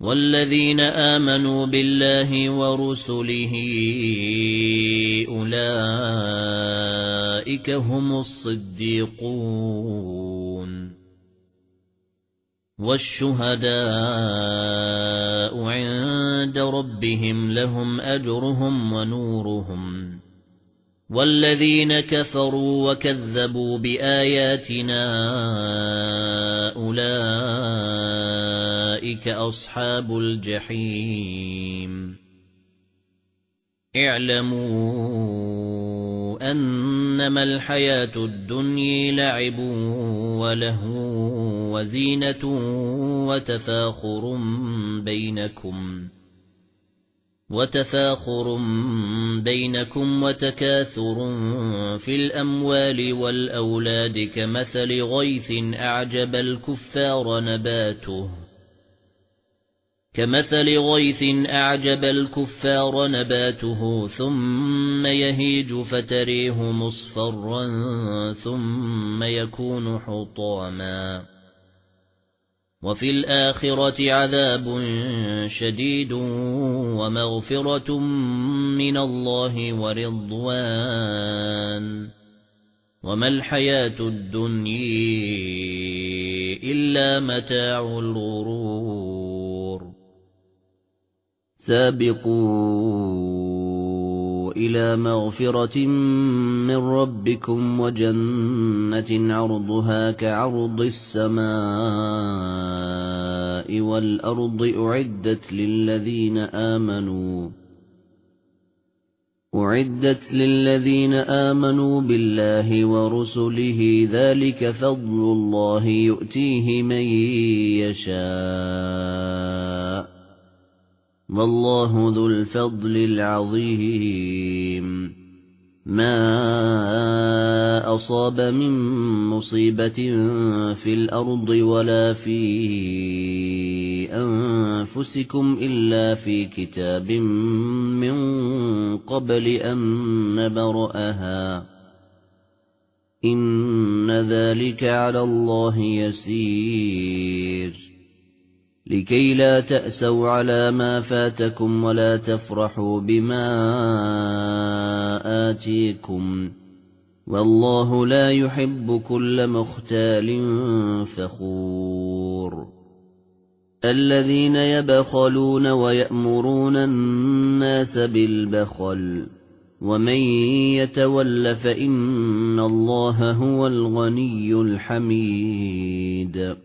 والذين آمنوا بالله ورسله أولئك هم الصديقون والشهداء عند ربهم لهم أجرهم ونورهم والذين كفروا وكذبوا بآياتنا أولئك أصحاب الجحيم اعلموا أنما الحياة الدنيا لعب ولهو وزينة وتفاخر بينكم وتكاثر في الأموال والأولاد كمثل غيث أعجب الكفار نباته ثم يهيج فتريه مصفرا ثم يكون حطاما وفي الآخرة عذاب شديد ومغفرة من الله ورضوان وما الحياة الدنيا إلا متاع الغرور سابقوا إلى مغفرة من ربكم وجنة عرضها كعرض السماء والأرض أعدت للذين آمنوا بالله ورسله ذلك فضل الله يؤتيه من يشاء والله ذو الفضل العظيم ما أصاب من مصيبة في الأرض ولا في أنفسكم إلا في كتاب من قبل أن نبرأها إن ذلك على الله يسير لكي لا تأسوا على ما فاتكم ولا تفرحوا بما آتيكم والله لا يحب كل مختال فخور الذين يبخلون ويأمرون الناس بالبخل ومن يتول فإن الله هو الغني الحميد